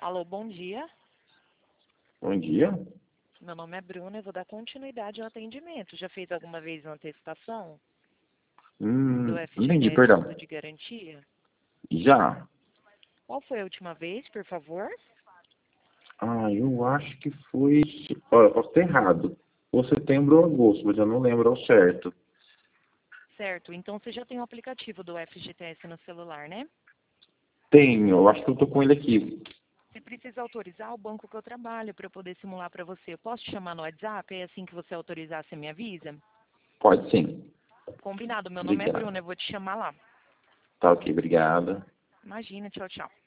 Alô, bom dia. Bom dia. Meu nome é Bruna, eu vou dar continuidade ao atendimento. Já fez alguma vez uma antecipação do Não entendi, FGTS perdão. Fundo de Garantia? Já? Qual foi a última vez, por favor? Eu acho que foi... Olha, posso ter errado. Ou setembro ou agosto, mas eu não lembro ao certo. Certo, então você já tem o aplicativo do FGTS no celular, né? Tenho, eu acho que eu tô com ele aqui. Se precisa autorizar o banco que eu trabalho para eu poder simular para você, eu posso te chamar no WhatsApp? É assim que você autorizar, você me avisa? Pode sim. Combinado, meu nome é Obrigado. Bruna, eu vou te chamar lá. Tá ok, obrigado. Imagina, tchau, tchau.